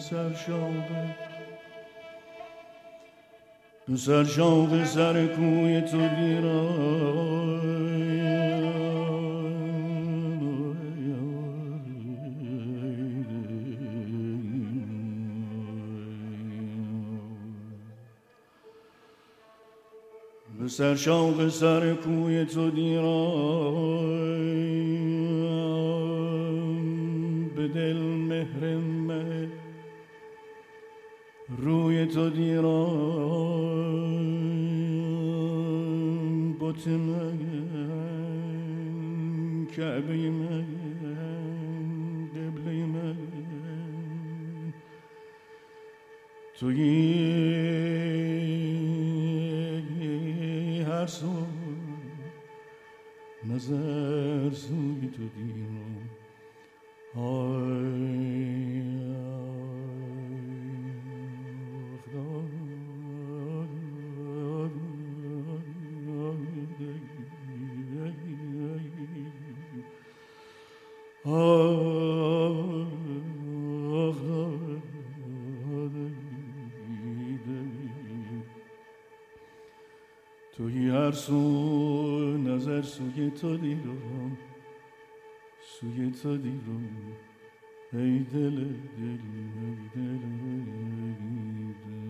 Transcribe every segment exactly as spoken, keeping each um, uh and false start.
سرشاق تو سرشاق سر کوی تو دیرم به سرشاق سر کوی تو دیرم به دل مهر مه روی تو دیرم بت من کعبه من قبله من تویی هر سو نظر سوی تو دیرم آی توی هر سو نظر سوی تو دیرم سوی تو دیرم ای دل دل ای دل ای دل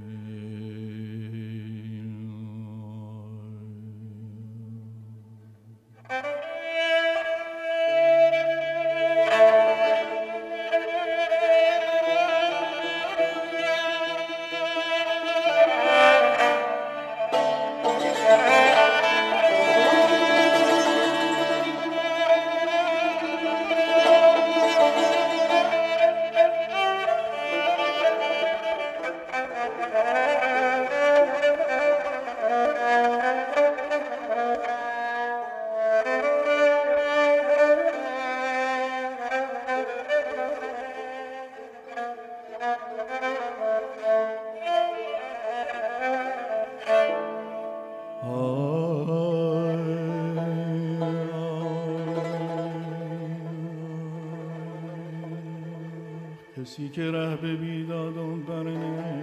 کسی که ره به بیدادم برنه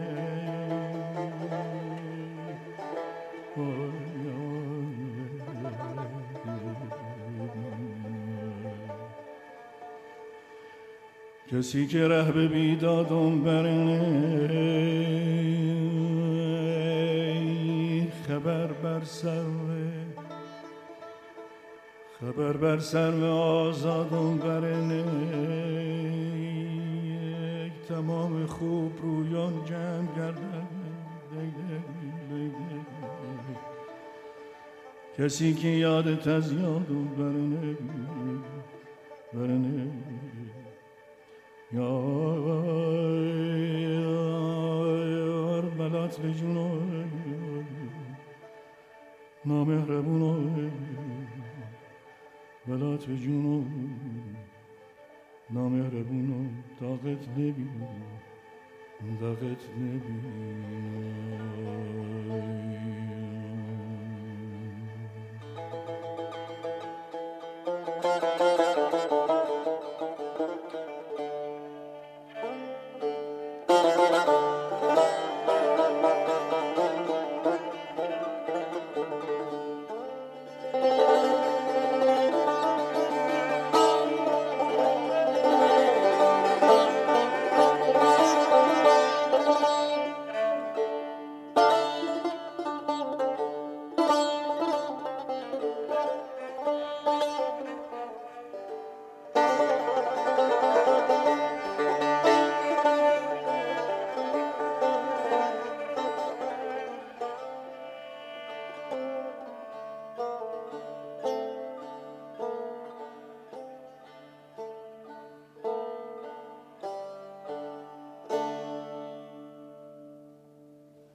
کسی که ره به بیدادم برنه خبر بر سر خبر بر سر آزادم برنه تمام خوب رویان جمع گردن کسی که یادت از یادم برنه برنه یار بلات به جونم نامهربونم بلات به جونم نامهربونم طاقت نبینم طاقت نبینم